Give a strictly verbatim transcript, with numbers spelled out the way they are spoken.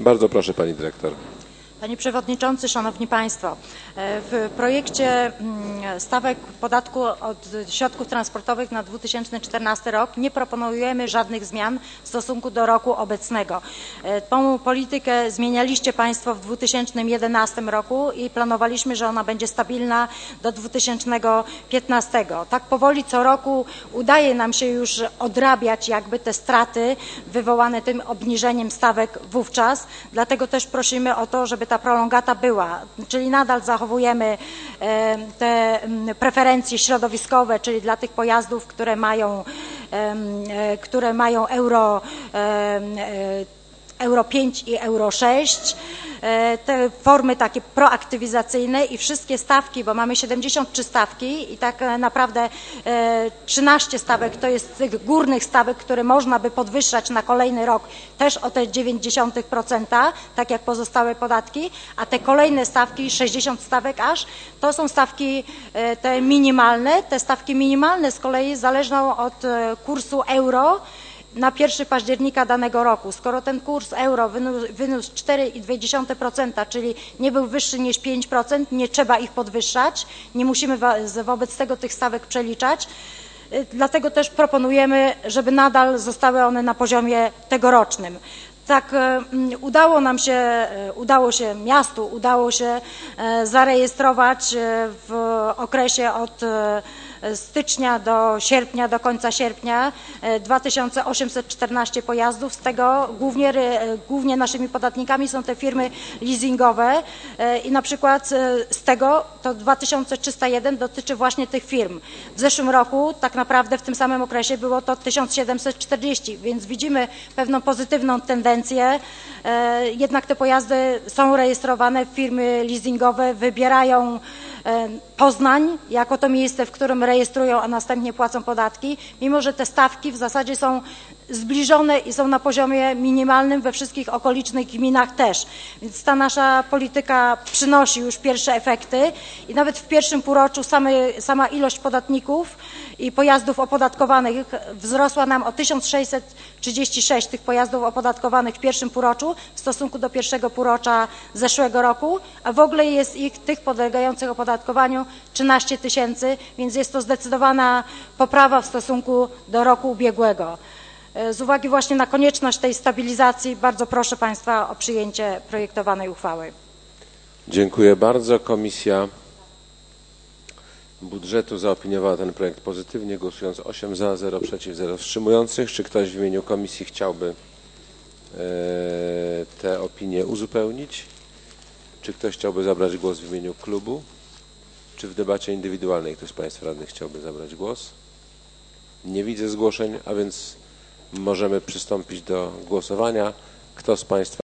Bardzo proszę, Pani Dyrektor. Panie Przewodniczący, Szanowni Państwo, w projekcie stawek podatku od środków transportowych na dwa tysiące czternasty rok nie proponujemy żadnych zmian w stosunku do roku obecnego. Tą politykę zmienialiście Państwo w dwa tysiące jedenastym roku i planowaliśmy, że ona będzie stabilna do dwa tysiące piętnastego. Tak powoli co roku udaje nam się już odrabiać jakby te straty wywołane tym obniżeniem stawek wówczas, dlatego też prosimy o to, żeby ta prolongata była, czyli nadal zachowujemy te preferencje środowiskowe, czyli dla tych pojazdów, które mają, które mają euro, euro pięć i euro sześć, te formy takie proaktywizacyjne i wszystkie stawki, bo mamy siedemdziesiąt trzy stawki i tak naprawdę trzynaście stawek to jest tych górnych stawek, które można by podwyższać na kolejny rok też o te dziewięćdziesiąt procent, tak jak pozostałe podatki, a te kolejne stawki, sześćdziesiąt stawek aż, to są stawki te minimalne. Te stawki minimalne z kolei zależą od kursu euro na pierwszego października danego roku. Skoro ten kurs euro wyniósł cztery i dwie dziesiąte procent, czyli nie był wyższy niż pięć procent, nie trzeba ich podwyższać, nie musimy wobec tego tych stawek przeliczać. Dlatego też proponujemy, żeby nadal zostały one na poziomie tegorocznym. Tak udało nam się, udało się miastu, udało się zarejestrować w okresie od stycznia do sierpnia, do końca sierpnia dwa tysiące osiemset czternaście pojazdów, z tego głównie, głównie naszymi podatnikami są te firmy leasingowe i na przykład z tego to dwa tysiące trzysta jeden dotyczy właśnie tych firm. W zeszłym roku tak naprawdę w tym samym okresie było to tysiąc siedemset czterdzieści, więc widzimy pewną pozytywną tendencję. Jednak te pojazdy są rejestrowane, firmy leasingowe wybierają Poznań jako to miejsce, w którym rejestrują, a następnie płacą podatki, mimo że te stawki w zasadzie są zbliżone i są na poziomie minimalnym we wszystkich okolicznych gminach też. Więc ta nasza polityka przynosi już pierwsze efekty i nawet w pierwszym półroczu same, sama ilość podatników i pojazdów opodatkowanych wzrosła nam o tysiąc sześćset trzydzieści sześć tych pojazdów opodatkowanych w pierwszym półroczu w stosunku do pierwszego półrocza zeszłego roku, a w ogóle jest ich tych podlegających opodatkowaniu trzynaście tysięcy, więc jest to zdecydowana poprawa w stosunku do roku ubiegłego. Z uwagi właśnie na konieczność tej stabilizacji bardzo proszę Państwa o przyjęcie projektowanej uchwały. Dziękuję bardzo. Komisja Budżetu zaopiniowała ten projekt pozytywnie, głosując osiem za, zero przeciw, zero wstrzymujących. Czy ktoś w imieniu komisji chciałby te opinie uzupełnić? Czy ktoś chciałby zabrać głos w imieniu klubu? Czy w debacie indywidualnej ktoś z Państwa radnych chciałby zabrać głos? Nie widzę zgłoszeń, a więc możemy przystąpić do głosowania. Kto z Państwa